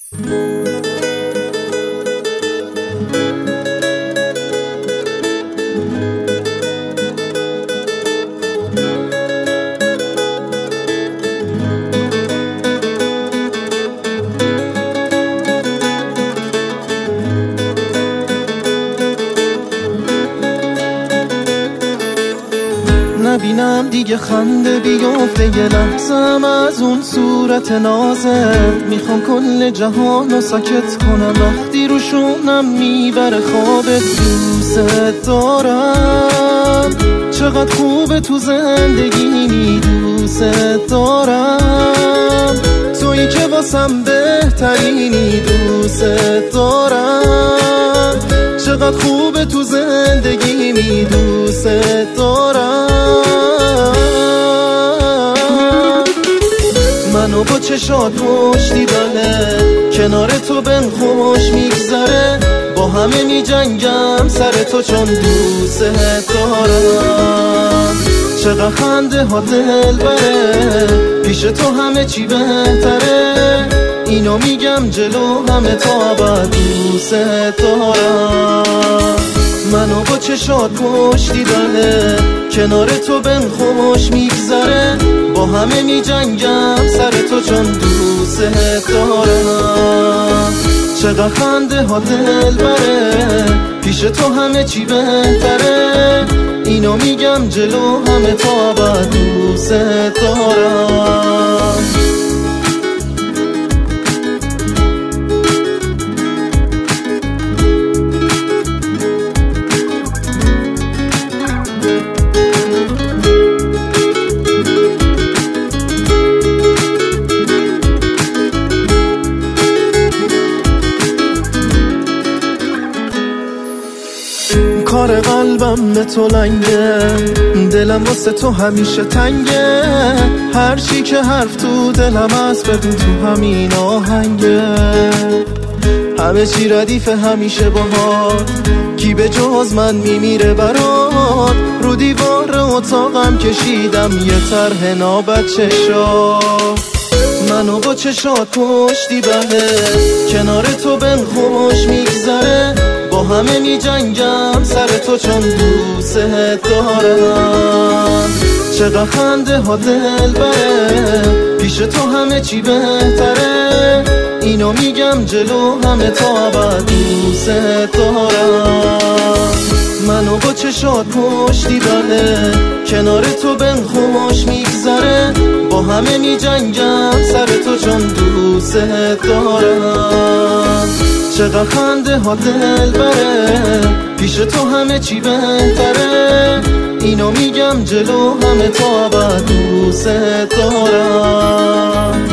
نبینم دیگه خنده بیفته یه لحظم از اون صورت نازت. میخوام کل جهانو ساکت کنم وقتی رو شونم میبره خوابت. دوست دارم چقدر خوبه تو زندگی، دوست دارم تویی که واسم بهترینی. دوست دارم چقدر خوبه تو زندگی، دوست دارم منو با چشات پشتیبانه، کنار تو بهم خوش میگذره. با همه میجنگم سر تو چون دوست دارم. چقدر خنده ها دل بره، پیش تو همه چی بهتره. اینو میگم جلو همه تا ابد دوست دارم. منو با چشات پشتیبانه، کنار تو بهم خوش میگذره. با همه میجنگم سر تو چون دوست دارم. چقدر خنده ها دل بره، پیش تو همه چی بهتره. اینو میگم جلو همه تا ابد دوست دارم. کار قلبم به تو لنگه، دلم واسه تو همیشه تنگه. هر چی که حرف تو دلم هست بدون تو همین آهنگه. همه چی ردیف همیشه باهات، کی به جز من میمیره برات. رو دیوار اتاقم کشیدم یه طرح نابچشا. منو با چشات پشتیبانه، کنار تو بهم خوش میگذره. با همه میجنگم سر تو چون دوست دارم. چقدر خنده ها دل بره، پیش تو همه چی بهتره. اینو میگم جلو همه تا ابد دوست دارم. منو با چشات پشتیبانه، کنار تو بهم خوش میگذره. با همه میجنگم سر تو چون دوست دارم. چقدر خنده ها دل بره، پیش تو همه چی بهتره. اینو میگم جلو همه تا ابد دوست دارم.